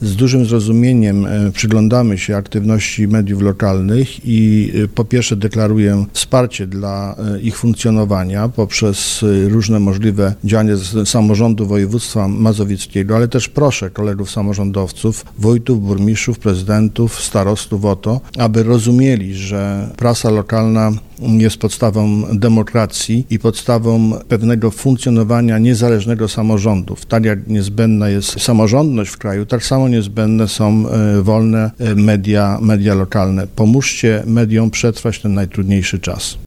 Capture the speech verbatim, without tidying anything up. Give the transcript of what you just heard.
Z dużym zrozumieniem przyglądamy się aktywności mediów lokalnych i po pierwsze deklaruję wsparcie dla ich funkcjonowania poprzez różne możliwe działania z samorządu województwa mazowieckiego, ale też proszę kolegów samorządowców, wójtów, burmistrzów, prezydentów, starostów o to, aby rozumieli, że prasa lokalna jest podstawą demokracji i podstawą pewnego funkcjonowania niezależnego samorządów. Tak jak niezbędna jest samorządność w kraju, tak samo niezbędne są wolne media, media lokalne. Pomóżcie mediom przetrwać ten najtrudniejszy czas.